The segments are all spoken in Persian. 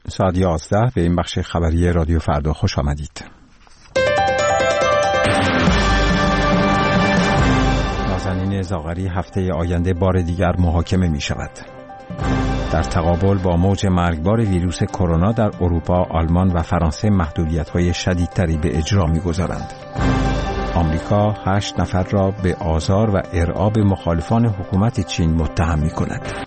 ساعت 11 به این بخش خبری رادیو فردا خوش آمدید. نازنین زاغری هفته آینده بار دیگر محاکمه می شود. در تقابل با موج مرگبار ویروس کرونا در اروپا، آلمان و فرانسه محدودیت‌های شدیدتری به اجرا می‌گذارند. آمریکا 8 نفر را به آزار و ارعاب مخالفان حکومت چین متهم می‌کند.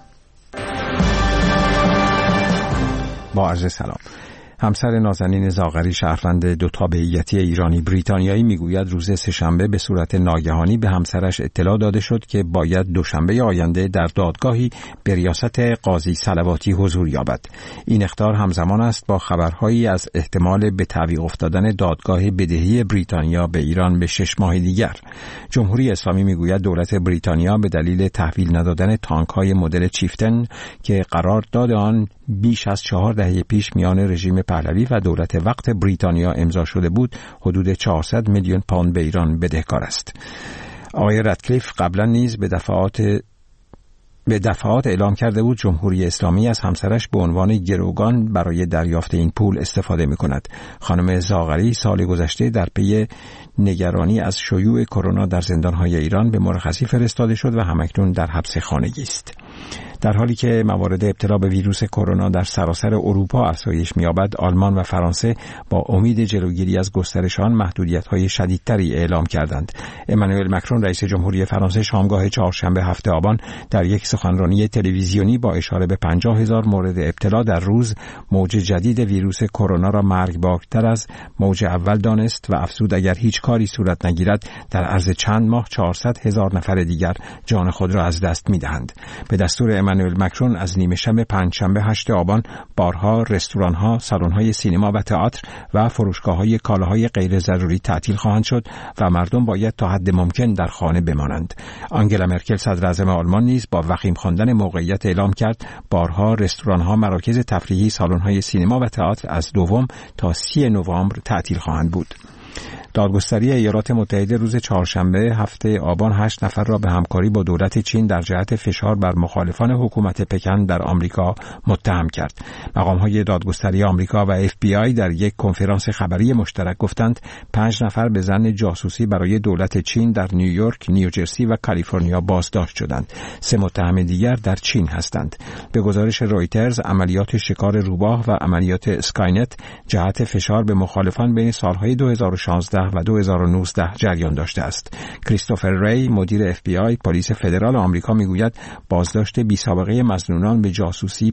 با عرض سلام. همسر نازنین زاغری، شهروند دو تابعیتی ایرانی بریتانیایی، میگوید روز سه‌شنبه به صورت ناگهانی به همسرش اطلاع داده شد که باید دوشنبه آینده در دادگاهی به ریاست قاضی صلواتی حضور یابد. این اخطار همزمان است با خبرهایی از احتمال به تعویق افتادن دادگاه بدهی بریتانیا به ایران به 6 ماه دیگر. جمهوری اسلامی میگوید دولت بریتانیا به دلیل تحویل ندادن تانک‌های مدل چیفتن که قرارداد آن بیش از 4 دهه پیش میان رژیم پهلوی و دولت وقت بریتانیا امضا شده بود، حدود 400 میلیون پوند به ایران بدهکار است. آقای رادکلیف قبلا نیز به دفعات اعلام کرده بود جمهوری اسلامی از همسرش به عنوان گروگان برای دریافت این پول استفاده می کند. خانم زاغری سال گذشته در پی نگرانی از شیوع کرونا در زندانهای ایران به مرخصی فرستاده شد و همکنون در حبس خانگی است. در حالی که موارد ابتلا به ویروس کرونا در سراسر اروپا افزایش می‌یابد، آلمان و فرانسه با امید جلوگیری از گسترش آن محدودیت‌های شدیدتری اعلام کردند. امانوئل مکرون رئیس جمهوری فرانسه شامگاه چهارشنبه هفته آبان در یک سخنرانی تلویزیونی با اشاره به 50,000 مورد ابتلا در روز، موج جدید ویروس کرونا را مرگبارتر از موج اول دانست و افزود اگر هیچ کاری صورت نگیرد در عرض چند ماه 400,000 نفر دیگر جان خود را از دست می‌دهند. به دستور امانوئل مکرون از نیمه شب پنجشنبه 8 آبان بارها، رستوران‌ها، سالن‌های سینما و تئاتر و فروشگاه‌های کالاهای غیر ضروری تعطیل خواهند شد و مردم باید تا حد ممکن در خانه بمانند. آنگلا مرکل صدراعظم آلمان نیز با وخیم خواندن موقعیت اعلام کرد بارها، رستوران‌ها، مراکز تفریحی، سالن‌های سینما و تئاتر از 2 تا 30 نوامبر تعطیل خواهند بود. دادگستری ایالات متحده روز چهارشنبه هفته آبان 8 نفر را به همکاری با دولت چین در جهت فشار بر مخالفان حکومت پکن در آمریکا متهم کرد. مقام‌های دادگستری آمریکا و FBI در یک کنفرانس خبری مشترک گفتند 5 نفر به ظن جاسوسی برای دولت چین در نیویورک، نیوجرسی و کالیفرنیا بازداشت شدند. 3 متهم دیگر در چین هستند. به گزارش رویترز، عملیات شکار روباه و عملیات اسکاینت جهت فشار به مخالفان بین سالهای 2016 و 2019 جریان داشته است. کریستوفر ری، مدیر FBI پلیس فدرال آمریکا، میگوید بازداشت بی سابقه مظنونان به جاسوسی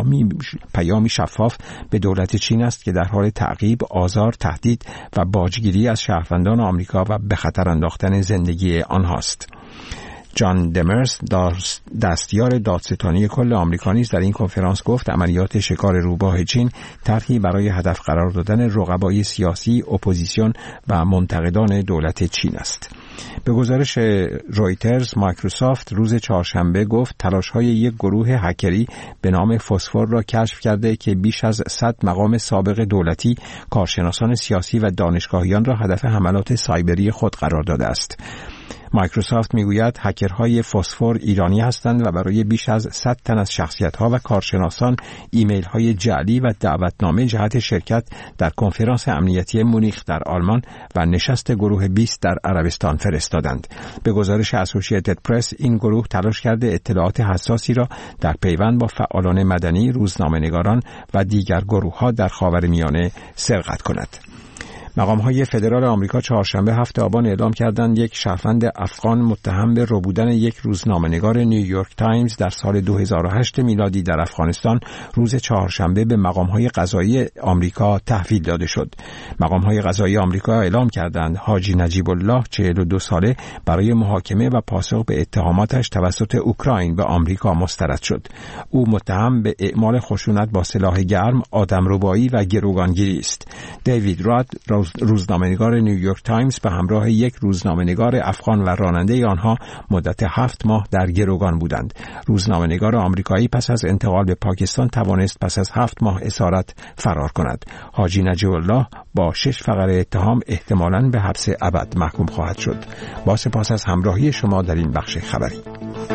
پیامی شفاف به دولت چین است که در حال تعقیب، آزار، تهدید و باجگیری از شهروندان آمریکا و به خطر انداختن زندگی آنهاست. جان دمرس، دستیار دادستانی کل آمریکا، نیز در این کنفرانس گفت عملیات شکار روباه چین طرحی برای هدف قرار دادن رقبای سیاسی، اپوزیسیون و منتقدان دولت چین است. به گزارش رویترز، مایکروسافت روز چهارشنبه گفت تلاش‌های یک گروه هکری به نام فسفور را کشف کرده که بیش از 100 مقام سابق دولتی، کارشناسان سیاسی و دانشگاهیان را هدف حملات سایبری خود قرار داده است. مایکروسافت میگوید هکرهای فسفور ایرانی هستند و برای بیش از 100 تن از شخصیت‌ها و کارشناسان ایمیل‌های جعلی و دعوتنامه جهت شرکت در کنفرانس امنیتی مونیخ در آلمان و نشست گروه 20 در عربستان فرستادند. به گزارش اسوسییتد پرس، این گروه تلاش کرده اطلاعات حساسی را در پیوند با فعالان مدنی، روزنامه‌نگاران و دیگر گروه‌ها در خاورمیانه سرقت کند. مقام‌های فدرال آمریکا چهارشنبه هفته آبان اعلام کردند یک شهروند افغان متهم به ربودن یک روزنامه‌نگار نیویورک تایمز در سال 2008 میلادی در افغانستان روز چهارشنبه به مقام‌های قضایی آمریکا تحویل داده شد. مقام‌های قضایی آمریکا اعلام کردند حاجی نجیب الله 42 ساله برای محاکمه و پاسخ به اتهاماتش توسط اوکراین به آمریکا مسترد شد. او متهم به اعمال خشونت با سلاح گرم، آدمربایی و گروگانگیری است. دیوید راد، روزنامه‌نگار نیویورک تایمز، به همراه یک روزنامه‌نگار افغان و راننده آنها مدت 7 ماه در گروگان بودند. روزنامه‌نگار آمریکایی پس از انتقال به پاکستان توانست پس از 7 ماه اسارت فرار کند. حاجی نجیب الله با 6 فقره اتهام احتمالاً به حبس ابد محکوم خواهد شد. با سپاس از همراهی شما در این بخش خبری.